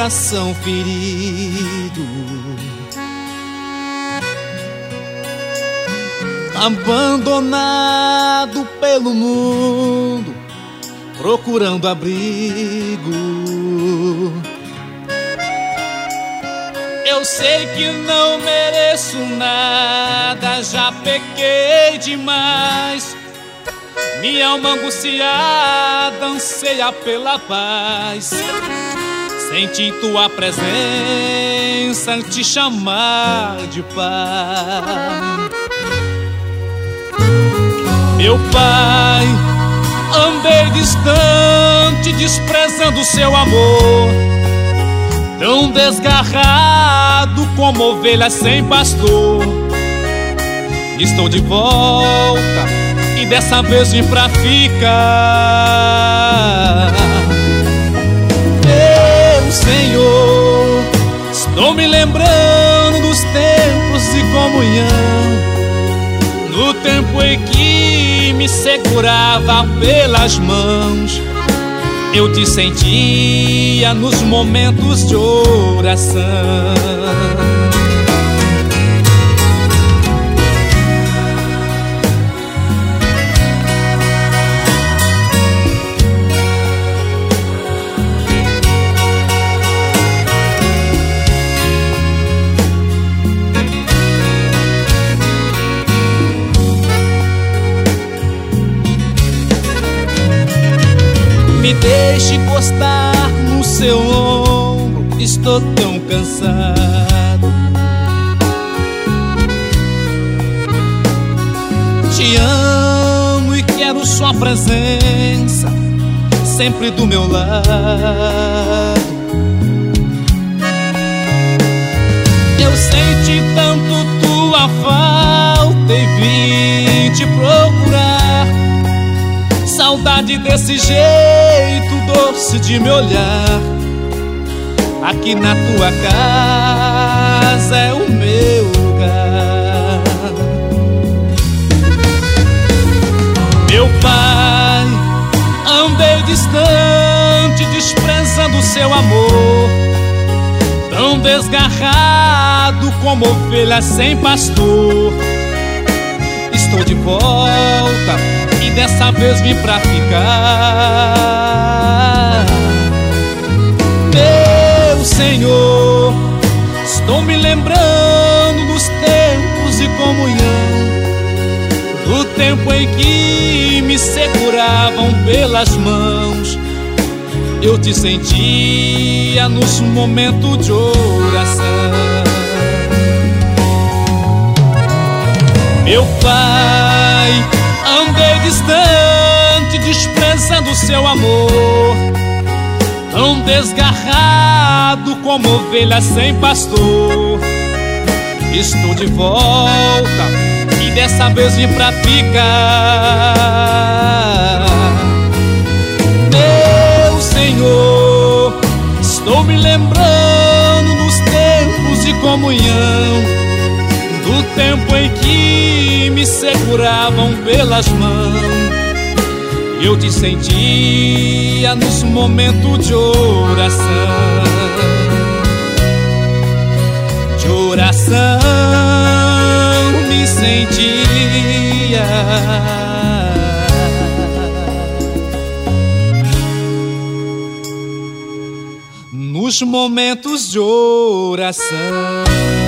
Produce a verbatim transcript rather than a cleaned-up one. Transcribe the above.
coração ferido, abandonado pelo mundo, procurando abrigo. Eu sei que não mereço nada, já pequei demais. Minha alma angustiada anseia pela paz. Senti tua presença te chamar de pai. Meu pai, andei distante, desprezando seu amor, tão desgarrado como ovelha sem pastor. Estou de volta e dessa vez vim pra ficar. Meu Senhor, estou me lembrando dos tempos de comunhão, no tempo em que me segurava pelas mãos. Eu te sentia nos momentos de oração. Me deixe encostar no seu ombro, estou tão cansado. Te amo e quero sua presença sempre do meu lado. Eu senti tanto tua falta e vim te procurar. Saudade desse jeito doce de me olhar. Aqui na tua casa é o meu lugar. Meu pai, andei distante, desprezando seu amor, tão desgarrado como ovelha sem pastor. Estou de volta e dessa vez vim pra ficar. Meu Senhor, estou me lembrando dos tempos de comunhão, do tempo em que me seguravam pelas mãos. Eu te sentia nos momentos de oração. Meu pai, andei distante, desprezando seu amor, tão desgarrado como ovelha sem pastor. Estou de volta e dessa vez vim pra ficar. Meu Senhor, estou me lembrando dos tempos de comunhão, do tempo em que me seguravam pelas mãos. Eu te sentia nos momentos de oração, de oração me sentia. Nos momentos de oração.